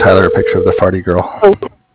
Tyler a picture of the farty girl. Oh,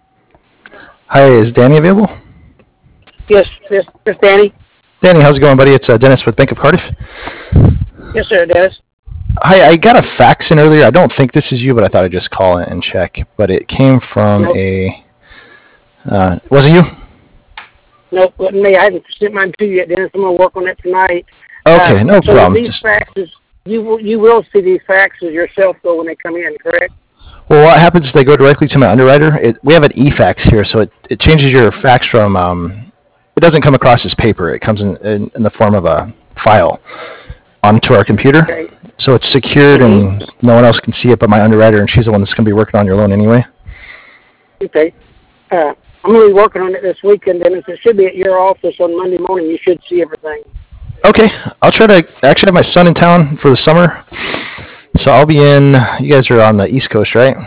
Hi, is Danny available? yes, Danny. Danny, how's it going, buddy? It's Dennis with Bank of Cardiff. Yes, sir, Dennis. Hi, I got a fax in earlier. I don't think this is you, but I thought I'd just call it and check. But it came from Nope. Was it you? Nope, wasn't me. I haven't sent mine to you yet, Dennis. I'm going to work on it tonight. Okay, no so problem. These faxes, you will see these faxes yourself, though, when they come in, correct? Well, what happens is they go directly to my underwriter. We have an e-fax here, so it changes your fax from, it doesn't come across as paper. It comes in the form of a file onto our computer. Okay. So it's secured and no one else can see it but my underwriter, and she's the one that's going to be working on your loan anyway. Okay. I'm going to be working on it this weekend, Dennis. It should be at your office on Monday morning. You should see everything. Okay, I'll try to actually have my son in town for the summer. So I'll be in, you guys are on the East Coast, right?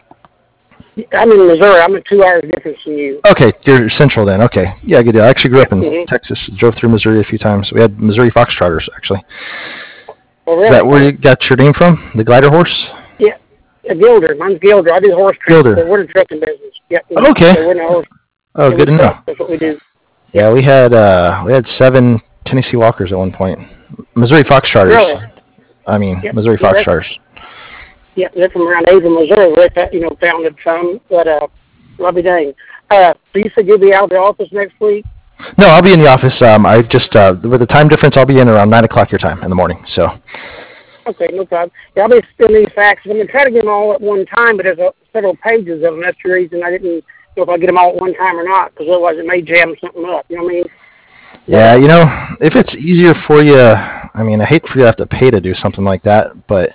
I'm in Missouri. I'm at 2 hours difference from you. Okay, you're central then. Okay. Yeah, good deal. I actually grew up in Mhm. Texas, drove through Missouri a few times. We had Missouri Foxtrotters, actually. Oh, really? Is that where you got your name from? The glider horse? Yeah. Gilder. Mine's Gilder. I do horse Gilder. transport. We're in the trucking business. Yep. Okay. So we're in the horse. Oh, good to know. That's what we do. Yeah, we had 7 Tennessee Walkers at one point. Missouri Foxtrotters. Really? I mean, Yep. Missouri Yeah, Foxtrotters. Yeah, they're from around Avon, Missouri. Where they, founded some, but I'll be dang. So you said you'll be out of the office next week? No, I'll be in the office. I just with the time difference, I'll be in around 9 o'clock your time in the morning. So. Okay, no problem. Yeah, I'll be sending these faxes. I'm going to try to get them all at one time, but there's several pages of them. That's the reason I didn't know if I get them all at one time or not, because otherwise it may jam something up. You know what I mean? Yeah, if it's easier for you, I mean, I hate for you to have to pay to do something like that, but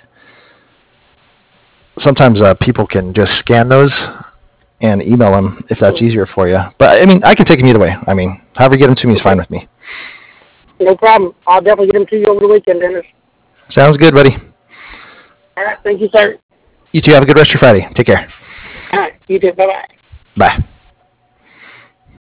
sometimes people can just scan those and email them if that's easier for you. But, I mean, I can take them either way. I mean, however you get them to me is fine with me. No problem. I'll definitely get them to you over the weekend, Dennis. Sounds good, buddy. All right. Thank you, sir. You two have a good rest of your Friday. Take care. All right. You too. Bye-bye. Bye.